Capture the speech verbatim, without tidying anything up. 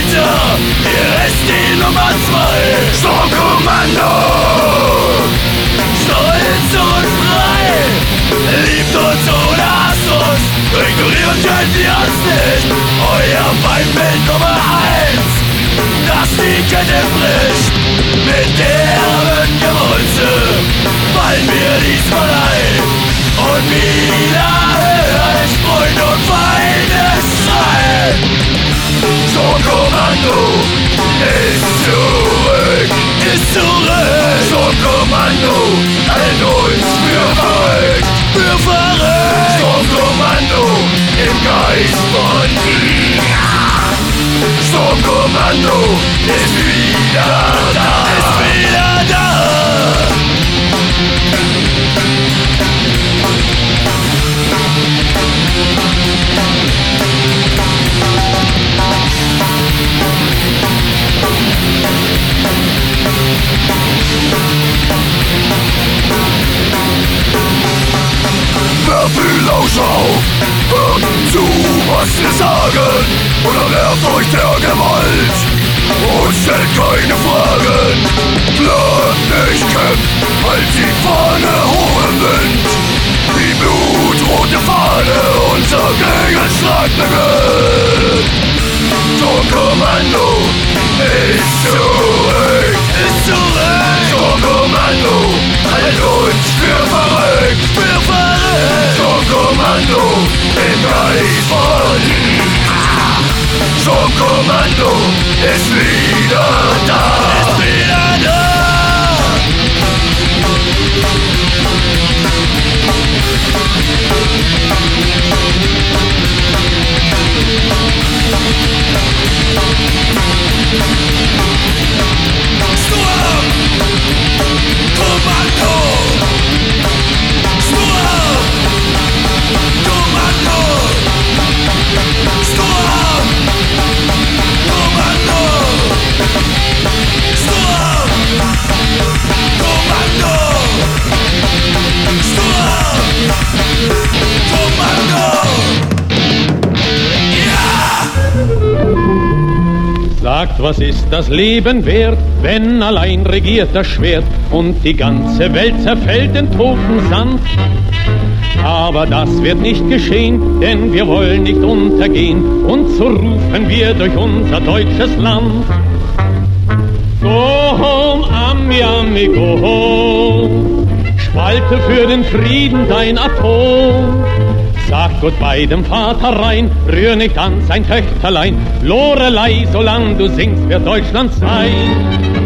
heute, hier ist die Nummer zwei. Sturmkommando, stolz und frei, liebt uns oder hasst uns, ignorieren könnt ihr uns nicht. Euer Feindbild Nummer eins, das die Kette bricht. Mit derben Gewulze fallen wir diesmal ein. Und wieder höre ich Freund und Feinde schreien. Sturmkommando ist zurück, ist zurück. Sturmkommando hält uns für verrückt, für verrückt. Sturmkommando im Geist von dir. Sturmkommando ist wieder da, ist wieder da. Werft Lauscher auf, hört zu, was wir sagen, oder werft euch der Gewalt und stellt keine Fragen. Bleibt nicht kämpft, halt die Fahne hoch im Wind. Die blutrote Fahne, unser Gegenschlag beginnt. Sturmkommando ist zurück, ist zurück. Sturmkommando hält uns für verrückt, für verrückt. Sturmkommando im Geist von dir. Sturmkommando ist wieder da, ist wieder da. Sagt, was ist das Leben wert, wenn allein regiert das Schwert und die ganze Welt zerfällt in toten Sand? Aber das wird nicht geschehen, denn wir wollen nicht untergehen, und so rufen wir durch unser deutsches Land. Go home, Ami, Ami, go home, spalte für den Frieden dein Atom. Sag Goodbye dem Vater rein, rühr nicht an sein Töchterlein. Lorelei, solang du singst, wird Deutschland sein.